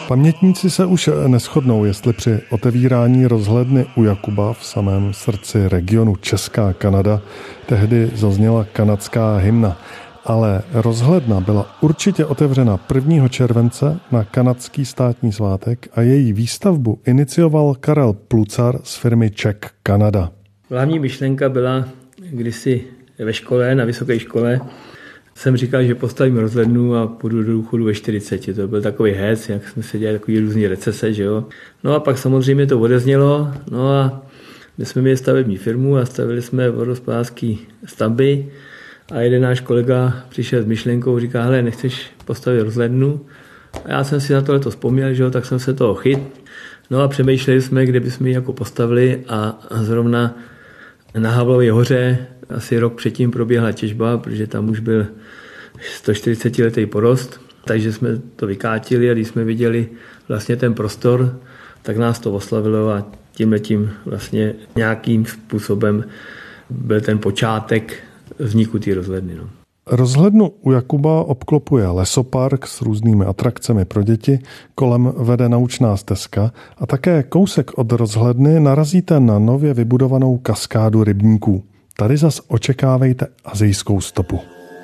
Pamětníci se už neshodnou, jestli při otevírání rozhledny u Jakuba v samém srdci regionu Česká Kanada tehdy zazněla kanadská hymna. Ale rozhledna byla určitě otevřena 1. července na kanadský státní svátek a její výstavbu inicioval Karel Plucar z firmy Czech Canada. Hlavní myšlenka byla kdysi ve škole, na vysoké škole, jsem říkal, že postavím rozhlednu a půjdu do důchodu ve 40. To byl takový hec, jak jsme se dělali takový různý recese, že jo. No a pak samozřejmě to odeznělo, no a my jsme měli stavební firmu a stavili jsme vodohospodářské stavby a jeden náš kolega přišel s myšlenkou, říká, hele, nechceš postavit rozhlednu? A já jsem si na tohle vzpomněl, že jo, tak jsem se toho chyt. No a přemýšleli jsme, kde bychom ji jako postavili a zrovna na Havlově hoře asi rok předtím proběhla těžba, protože tam už byl 140letý porost, takže jsme to vykátili a když jsme viděli vlastně ten prostor, tak nás to oslavilo a tímhletím vlastně nějakým způsobem byl ten počátek vzniku té rozhledny. No. Rozhlednu u Jakuba obklopuje lesopark s různými atrakcemi pro děti, kolem vede naučná stezka a také kousek od rozhledny narazíte na nově vybudovanou kaskádu rybníků. Tady zas očekávejte azijskou stopu.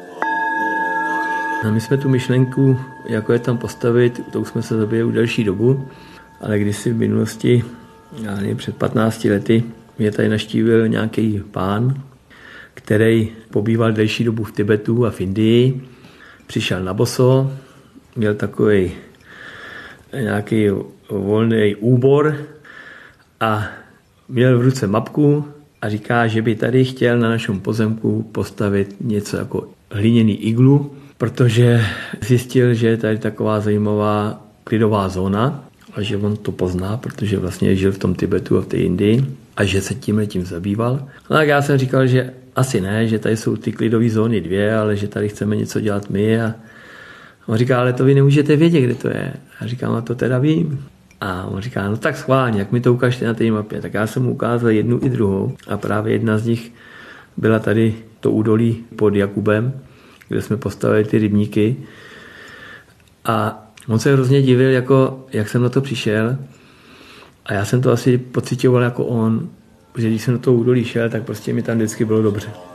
My jsme tu myšlenku, jako je tam postavit, to už jsme se zabývali už delší dobu, ale kdysi v minulosti, já nevím, před 15 lety, mě tady navštívil nějaký pán, který pobýval delší dobu v Tibetu a v Indii. Přišel na boso, měl takový nějaký volný úbor a měl v ruce mapku a říká, že by tady chtěl na našem pozemku postavit něco jako hliněný iglu, protože zjistil, že je tady taková zajímavá klidová zóna a že on to pozná, protože vlastně žil v tom Tibetu a v té Indii a že se tímhletím zabýval. No tak já jsem říkal, že asi ne, že tady jsou ty klidové zóny 2, ale že tady chceme něco dělat my. A on říká, ale to vy nemůžete vědět, kde to je. A říkám, a to teda vím. A on říká, no tak schválně, jak mi to ukážete na té mapě. Tak já jsem mu ukázal jednu i druhou a právě jedna z nich byla tady to údolí pod Jakubem, kde jsme postavili ty rybníky. A on se hrozně divil, jako, jak jsem na to přišel. A já jsem to asi pocitoval jako on, že když jsem do toho údolí šel, tak prostě mi tam vždycky bylo dobře.